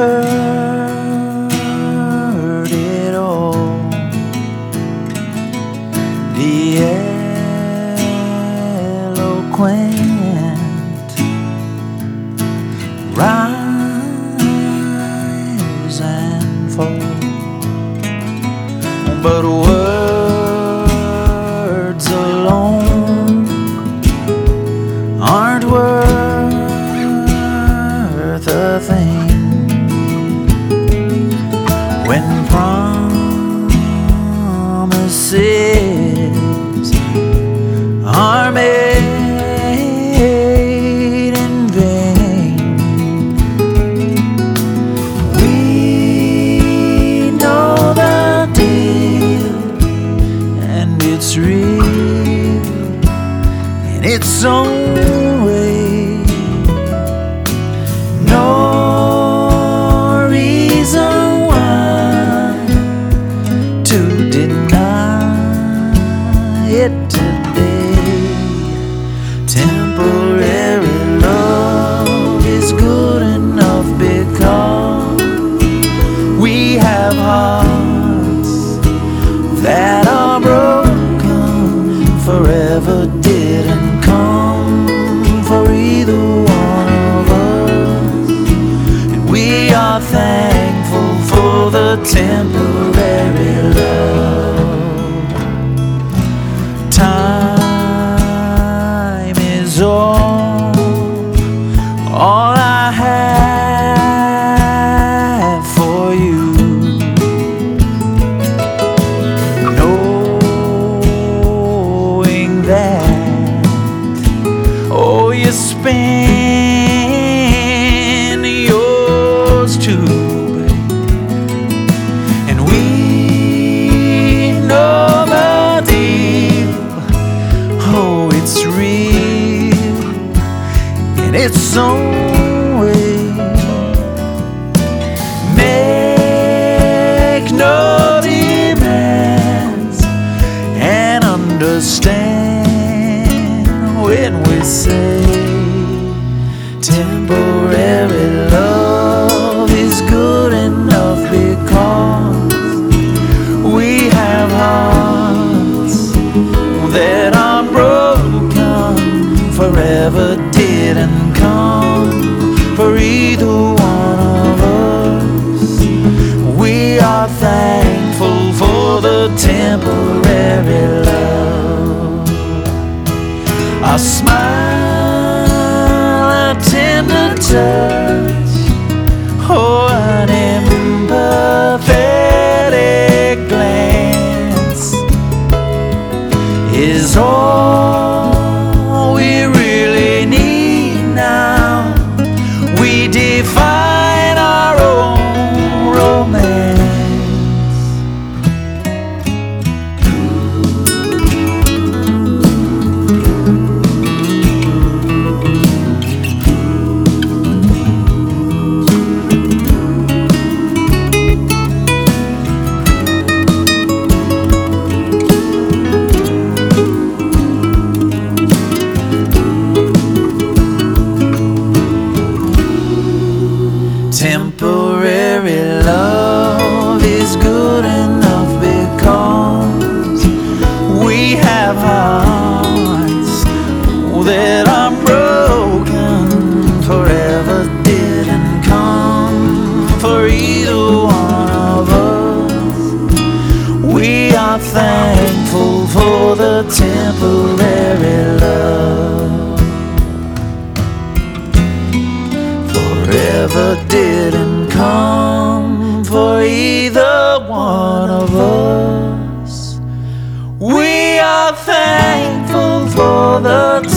heard it all. The eloquent rise and fall, but words alone aren't worth a thing when promises are made in vain. We know the deal, and it's real in its own way. No reason why to deny it today. Temporary love is good enough because we have hearts that are broken. Forever didn't come for either one of us, and we are thankful for the temporary love. Time is all I have for you. Knowing that, oh, you spend yours too, and we know the deal. Oh, it's real in its own way. Make no demands and understand when we say temporary love is good enough because we have hearts that are broken. Forever didn't come for either one of us. We are thankful for the temporary love. A smile, a tender touch, oh, an empathetic glance is all we really need now. We define our own romance. Temporary love is good enough because we have hearts that are broken. Forever didn't come for either one of us. We are thankful for the temporary love. Forever didn't come for either one of us. We are thankful for the